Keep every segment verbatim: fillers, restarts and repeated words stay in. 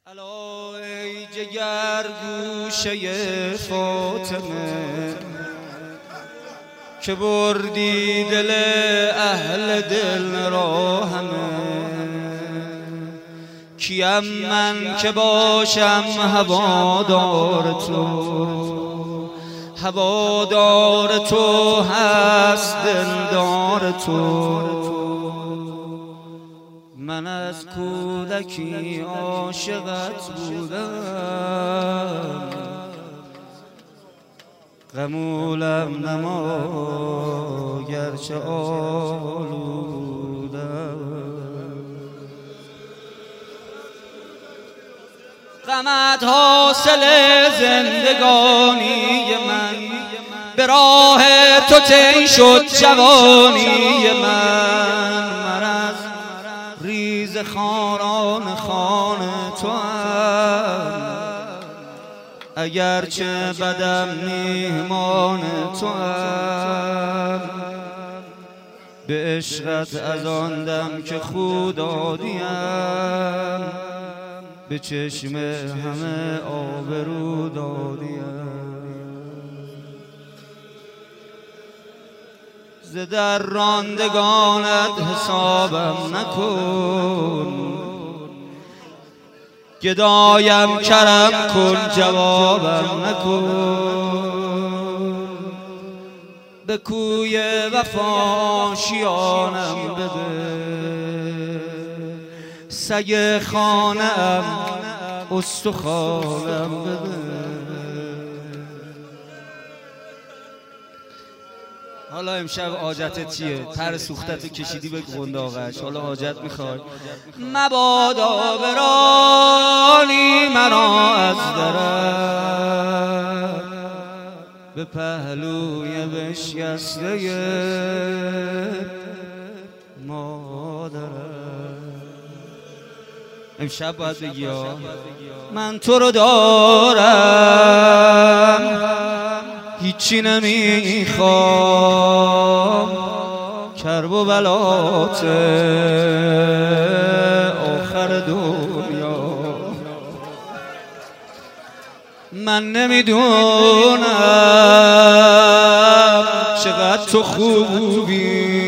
الا ای جگر گوشه فاطمه که بردی دل اهل دل را همه. کیم من که باشم هوادار تو، هوادار تو هست دلدار تو. من از کودکی عاشقت بودم، غمولم نما گرچه آلودم. غمت حاصل زندگانی من، به راه تو طی شد جوانی من. مرز ریز خاران خان تو هم، اگرچه بدم میهمان تو هم. به عشقت از آن دم که خود دادیم، به چشم همه آبرو دادیم. ز در راندگانت حسابم نکن، گدایم کرم کن جوابم نکن. به کوی وفا شیانم بده، سگ خانه‌ام استخوانم بده. حالا امشب حاجتت چیه؟ تر سوختتو کشیدی به قنداقش، حالا حاجت میخوای؟ مبادا برانی مرا از درت، به پهلوی بشکسته مادرت. امشب باید بگی من تو رو دارم، هیچی نمیخوام. کرب و بلات آخر دنیا من نمیدونم چقدر تو خوبی.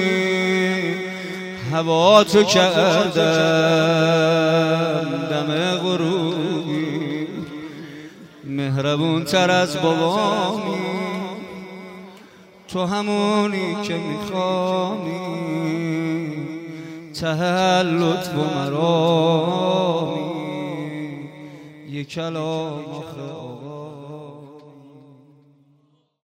هوا تو کردم دم غروبی، مهربون تر از بابامی. تو همونی که میخوامی، ته لطف و مرامی. یک کلام آخر